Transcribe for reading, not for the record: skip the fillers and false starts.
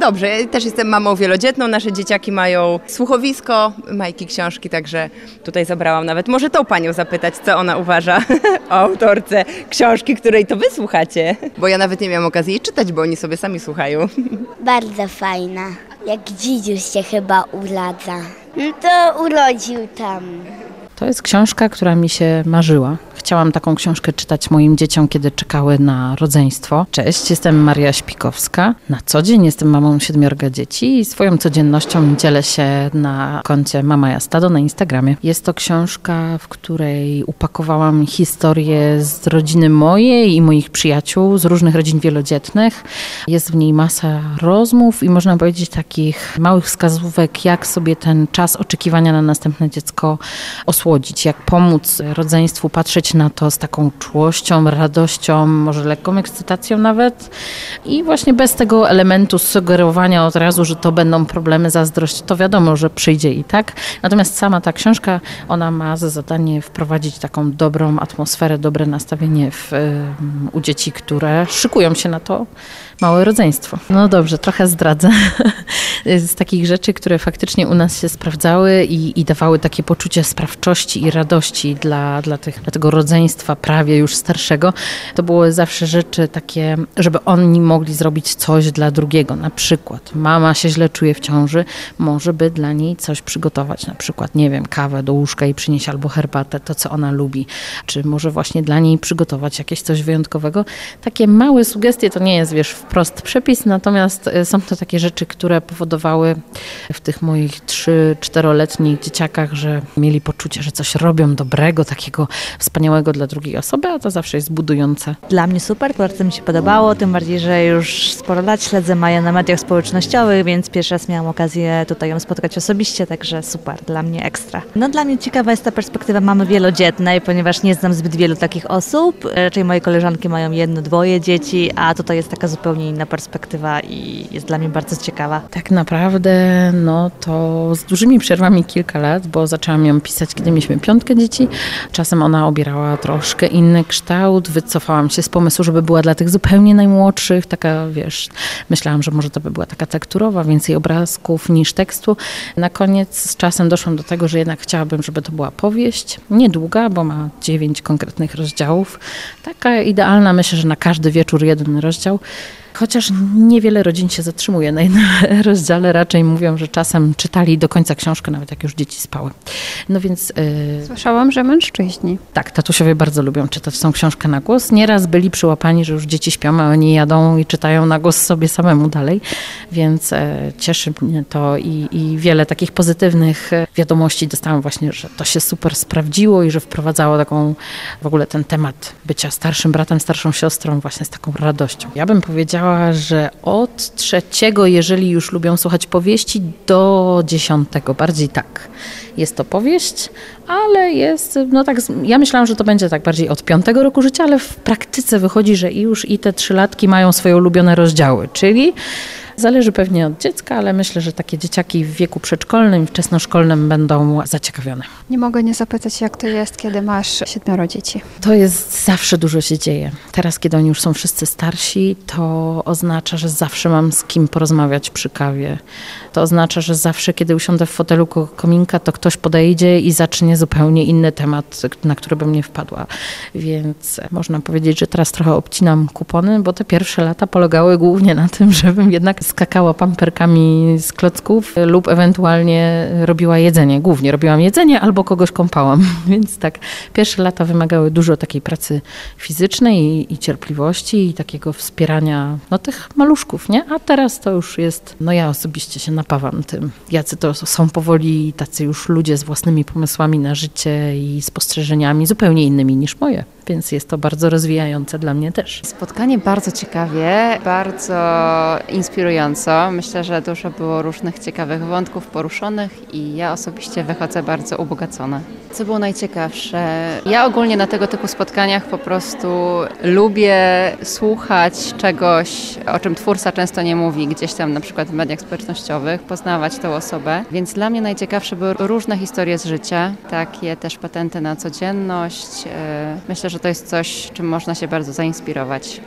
dobrze. Ja też jestem mamą wielodzietną, nasze dzieciaki mają słuchowisko, Majki książki, także tutaj zabrałam nawet. Może tą panią zapytać, co ona uważa o autorce książki, której to wy słuchacie. Bo ja nawet nie miałam okazji jej czytać, bo oni sobie sami słuchają. Bardzo fajna. Jak dzidziuś się chyba uradza. No to urodził tam. To jest książka, która mi się marzyła. Chciałam taką książkę czytać moim dzieciom, kiedy czekały na rodzeństwo. Cześć, jestem Maria Śpikowska. Na co dzień jestem mamą 7 dzieci i swoją codziennością dzielę się na koncie Mama Ja Stado na Instagramie. Jest to książka, w której upakowałam historię z rodziny mojej i moich przyjaciół, z różnych rodzin wielodzietnych. Jest w niej masa rozmów i można powiedzieć takich małych wskazówek, jak sobie ten czas oczekiwania na następne dziecko osłodzić, jak pomóc rodzeństwu patrzeć na to z taką czułością, radością, może lekką ekscytacją nawet i właśnie bez tego elementu sugerowania od razu, że to będą problemy, zazdrość, to wiadomo, że przyjdzie i tak. Natomiast sama ta książka, ona ma za zadanie wprowadzić taką dobrą atmosferę, dobre nastawienie u dzieci, które szykują się na to małe rodzeństwo. No dobrze, trochę zdradzę. Z takich rzeczy, które faktycznie u nas się sprawdzały i dawały takie poczucie sprawczości i radości dla tego rodzeństwa prawie już starszego, to były zawsze rzeczy takie, żeby oni mogli zrobić coś dla drugiego. Na przykład mama się źle czuje w ciąży, może by dla niej coś przygotować. Na przykład, nie wiem, kawę do łóżka i przynieść albo herbatę, to co ona lubi. Czy może właśnie dla niej przygotować jakieś coś wyjątkowego. Takie małe sugestie, to nie jest, wiesz, wprost przepis, natomiast są to takie rzeczy, które powodowały w tych moich 3-4-letnich dzieciakach, że mieli poczucie, że coś robią dobrego, takiego wspaniałego dla drugiej osoby, a to zawsze jest budujące. Dla mnie super, bardzo mi się podobało, tym bardziej, że już sporo lat śledzę Maję na mediach społecznościowych, więc pierwszy raz miałam okazję tutaj ją spotkać osobiście, także super, dla mnie ekstra. No dla mnie ciekawa jest ta perspektywa mamy wielodzietnej, ponieważ nie znam zbyt wielu takich osób, raczej moje koleżanki mają 1-2 dzieci, a tutaj jest taka zupełnie inna perspektywa i jest dla mnie bardzo ciekawa. Tak naprawdę, no to z dużymi przerwami kilka lat, bo zaczęłam ją pisać, kiedy mieliśmy 5 dzieci. Czasem ona obierała troszkę inny kształt. Wycofałam się z pomysłu, żeby była dla tych zupełnie najmłodszych. Taka, wiesz, myślałam, że może to by była taka tekturowa, więcej obrazków niż tekstu. Na koniec z czasem doszłam do tego, że jednak chciałabym, żeby to była powieść. Niedługa, bo ma 9 konkretnych rozdziałów. Taka idealna, myślę, że na każdy wieczór 1 rozdział. Chociaż niewiele rodzin się zatrzymuje na jednym rozdziale, raczej mówią, że czasem czytali do końca książkę, nawet jak już dzieci spały. No więc... Słyszałam, że mężczyźni. Tak, tatusiowie bardzo lubią czytać tą książkę na głos. Nieraz byli przyłapani, że już dzieci śpią, a oni jadą i czytają na głos sobie samemu dalej, więc cieszy mnie to i wiele takich pozytywnych wiadomości dostałam właśnie, że to się super sprawdziło i że wprowadzało taką w ogóle ten temat bycia starszym bratem, starszą siostrą właśnie z taką radością. Ja bym powiedziała, że od 3, jeżeli już lubią słuchać powieści, do 10, bardziej tak. Jest to powieść, ale jest, no tak, ja myślałam, że to będzie tak bardziej od 5 roku życia, ale w praktyce wychodzi, że już i te 3-latki mają swoje ulubione rozdziały, czyli zależy pewnie od dziecka, ale myślę, że takie dzieciaki w wieku przedszkolnym, wczesnoszkolnym będą zaciekawione. Nie mogę nie zapytać, jak to jest, kiedy masz 7 dzieci. To jest, zawsze dużo się dzieje. Teraz, kiedy oni już są wszyscy starsi, to oznacza, że zawsze mam z kim porozmawiać przy kawie. To oznacza, że zawsze, kiedy usiądę w fotelu koło kominka, to ktoś podejdzie i zacznie zupełnie inny temat, na który bym nie wpadła. Więc można powiedzieć, że teraz trochę obcinam kupony, bo te pierwsze lata polegały głównie na tym, żebym jednak skakała pamperkami z klocków lub ewentualnie robiła jedzenie. Głównie robiłam jedzenie albo kogoś kąpałam. Więc tak, pierwsze lata wymagały dużo takiej pracy fizycznej i cierpliwości i takiego wspierania tych maluszków, nie? A teraz to już jest, ja osobiście się napawam tym, jacy to są powoli tacy już ludzie z własnymi pomysłami na życie i spostrzeżeniami zupełnie innymi niż moje. Więc jest to bardzo rozwijające dla mnie też. Spotkanie bardzo ciekawie, bardzo inspirująco. Myślę, że dużo było różnych ciekawych wątków poruszonych i ja osobiście wychodzę bardzo ubogacona. Co było najciekawsze? Ja ogólnie na tego typu spotkaniach po prostu lubię słuchać czegoś, o czym twórca często nie mówi, gdzieś tam na przykład w mediach społecznościowych, poznawać tę osobę. Więc dla mnie najciekawsze były różne historie z życia, takie też patenty na codzienność. Myślę, że to jest coś, czym można się bardzo zainspirować.